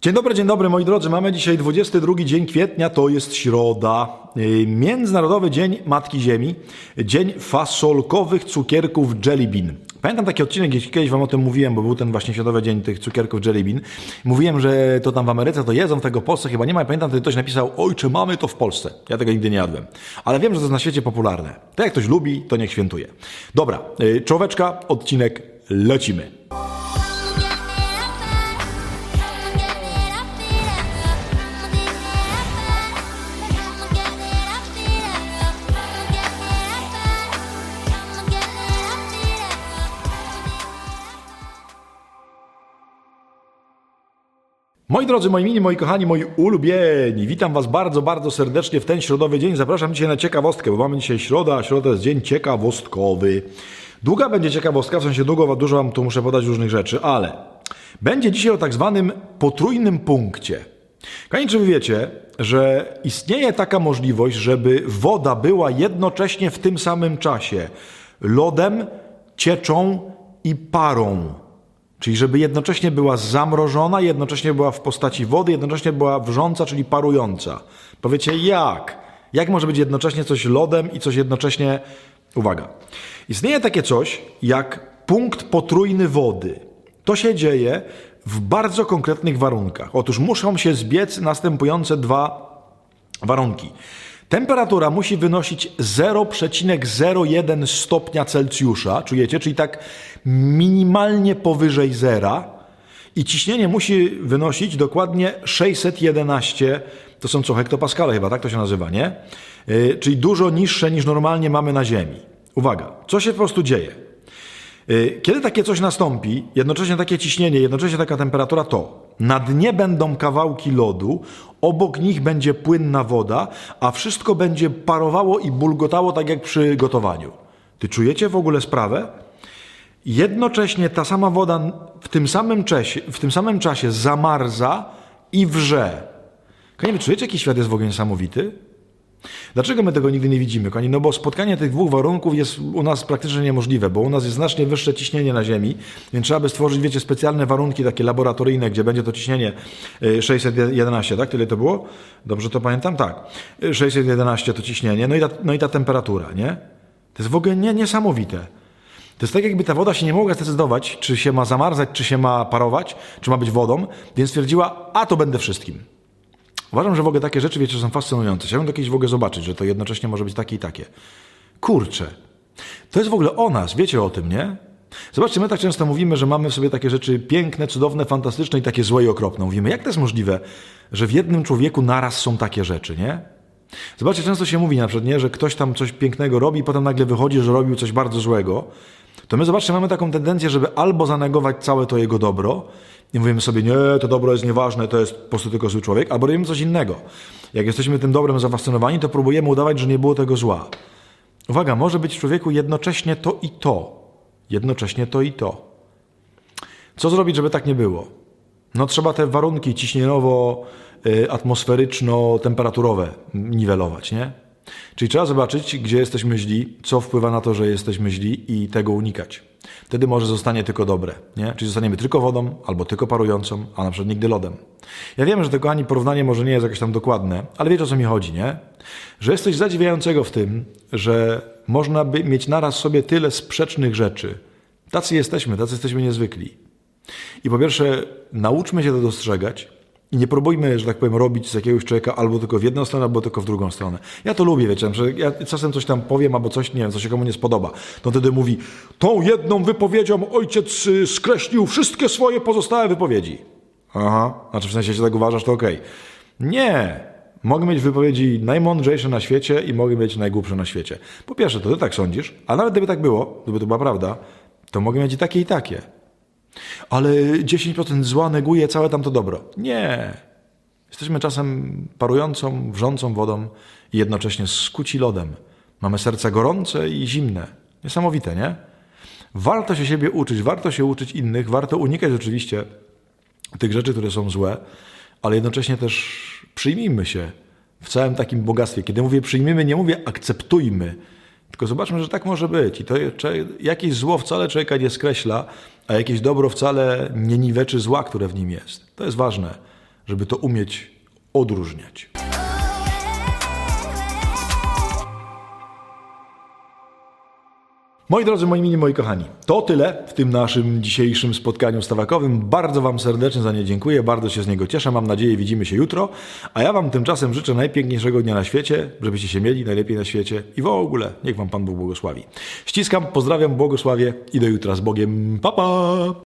Dzień dobry moi drodzy. Mamy dzisiaj 22 dzień kwietnia, to jest środa. Międzynarodowy Dzień Matki Ziemi, Dzień fasolkowych cukierków Jelly Bean. Pamiętam taki odcinek, gdzieś kiedyś wam o tym mówiłem, bo był ten właśnie Światowy Dzień tych cukierków Jelly Bean. Mówiłem, że to tam w Ameryce to jedzą, tego w Polsce chyba nie ma. I pamiętam, wtedy ktoś napisał: ojcze, mamy to w Polsce. Ja tego nigdy nie jadłem. Ale wiem, że to jest na świecie popularne. To jak ktoś lubi, to niech świętuje. Dobra, czołóweczka, odcinek, lecimy. Moi drodzy, moi mili, moi kochani, moi ulubieni, witam was bardzo, bardzo serdecznie w ten środowy dzień. Zapraszam dzisiaj na ciekawostkę, bo mamy dzisiaj środa, a środa jest dzień ciekawostkowy. Długa będzie ciekawostka, w sensie dużo wam tu muszę podać różnych rzeczy, ale będzie dzisiaj o tak zwanym potrójnym punkcie. Kochani, czy wy wiecie, że istnieje taka możliwość, żeby woda była jednocześnie w tym samym czasie lodem, cieczą i parą? Czyli żeby jednocześnie była zamrożona, jednocześnie była w postaci wody, jednocześnie była wrząca, czyli parująca. Powiecie, jak? Jak może być jednocześnie coś lodem i coś jednocześnie... Uwaga. Istnieje takie coś jak punkt potrójny wody. To się dzieje w bardzo konkretnych warunkach. Otóż muszą się zbiec następujące dwa warunki. Temperatura musi wynosić 0,01 stopnia Celsjusza, czujecie? Czyli tak minimalnie powyżej zera. I ciśnienie musi wynosić dokładnie 611, to są co, hektopaskale chyba, tak to się nazywa, nie? Czyli dużo niższe niż normalnie mamy na Ziemi. Uwaga, co się po prostu dzieje? Kiedy takie coś nastąpi, jednocześnie takie ciśnienie, jednocześnie taka temperatura, to na dnie będą kawałki lodu, obok nich będzie płynna woda, a wszystko będzie parowało i bulgotało tak jak przy gotowaniu. Ty czujecie w ogóle sprawę? Jednocześnie ta sama woda w tym samym czasie zamarza i wrze. Kochani, czujecie, jaki świat jest w ogóle niesamowity? Dlaczego my tego nigdy nie widzimy, kochani? No bo spotkanie tych dwóch warunków jest u nas praktycznie niemożliwe, bo u nas jest znacznie wyższe ciśnienie na Ziemi, więc trzeba by stworzyć, wiecie, specjalne warunki takie laboratoryjne, gdzie będzie to ciśnienie 611, tak? Tyle to było? Dobrze to pamiętam? Tak. 611 to ciśnienie, no i ta temperatura, nie? To jest w ogóle niesamowite. To jest tak, jakby ta woda się nie mogła zdecydować, czy się ma zamarzać, czy się ma parować, czy ma być wodą, więc stwierdziła, a to będę wszystkim. Uważam, że w ogóle takie rzeczy, wiecie, są fascynujące. Chciałbym to kiedyś w ogóle zobaczyć, że to jednocześnie może być takie i takie. Kurczę, to jest w ogóle o nas, wiecie o tym, nie? Zobaczcie, my tak często mówimy, że mamy w sobie takie rzeczy piękne, cudowne, fantastyczne i takie złe i okropne. Mówimy, jak to jest możliwe, że w jednym człowieku naraz są takie rzeczy, nie? Zobaczcie, często się mówi na przykład, nie, że ktoś tam coś pięknego robi i potem nagle wychodzi, że robił coś bardzo złego. To my, zobaczcie, mamy taką tendencję, żeby albo zanegować całe to jego dobro i mówimy sobie, nie, to dobro jest nieważne, to jest po prostu tylko zły człowiek, albo robimy coś innego. Jak jesteśmy tym dobrem zafascynowani, to próbujemy udawać, że nie było tego zła. Uwaga, może być w człowieku jednocześnie to i to. Jednocześnie to i to. Co zrobić, żeby tak nie było? No trzeba te warunki ciśnieniowo-atmosferyczno-temperaturowe niwelować, nie? Czyli trzeba zobaczyć, gdzie jesteśmy źli, co wpływa na to, że jesteśmy źli i tego unikać. Wtedy może zostanie tylko dobre, nie? Czyli zostaniemy tylko wodą, albo tylko parującą, a na przykład nigdy lodem. Ja wiem, że to, kochani, porównanie może nie jest jakieś tam dokładne, ale wiecie, o co mi chodzi, nie? Że jest coś zadziwiającego w tym, że można by mieć naraz w sobie tyle sprzecznych rzeczy. Tacy jesteśmy niezwykli. I po pierwsze, nauczmy się to dostrzegać, i nie próbujmy, że tak powiem, robić z jakiegoś człowieka albo tylko w jedną stronę, albo tylko w drugą stronę. Ja to lubię, wiecie, że ja czasem coś tam powiem, albo coś, nie wiem, co się komu nie spodoba. To wtedy mówi, tą jedną wypowiedzią ojciec skreślił wszystkie swoje pozostałe wypowiedzi. Aha, znaczy w sensie, jeśli tak uważasz, to okej. Nie, mogę mieć wypowiedzi najmądrzejsze na świecie i mogę mieć najgłupsze na świecie. Po pierwsze, to ty tak sądzisz, a nawet gdyby tak było, gdyby to była prawda, to mogę mieć i takie, i takie. Ale 10% zła neguje całe tamto dobro. Nie. Jesteśmy czasem parującą, wrzącą wodą i jednocześnie skuci lodem. Mamy serca gorące i zimne. Niesamowite, nie? Warto się siebie uczyć, warto się uczyć innych, warto unikać oczywiście tych rzeczy, które są złe, ale jednocześnie też przyjmijmy się w całym takim bogactwie. Kiedy mówię przyjmijmy, nie mówię akceptujmy, tylko zobaczmy, że tak może być. I to jakieś zło wcale człowieka nie skreśla, a jakieś dobro wcale nie niweczy zła, które w nim jest. To jest ważne. żeby to umieć odróżniać. Moi drodzy, moi mili, moi kochani, to tyle w tym naszym dzisiejszym spotkaniu stawakowym. Bardzo Wam serdecznie za nie dziękuję, bardzo się z niego cieszę. Mam nadzieję, widzimy się jutro. A ja Wam tymczasem życzę najpiękniejszego dnia na świecie, żebyście się mieli najlepiej na świecie i w ogóle niech Wam Pan Bóg błogosławi. Ściskam, pozdrawiam, błogosławię i do jutra z Bogiem. Pa, pa!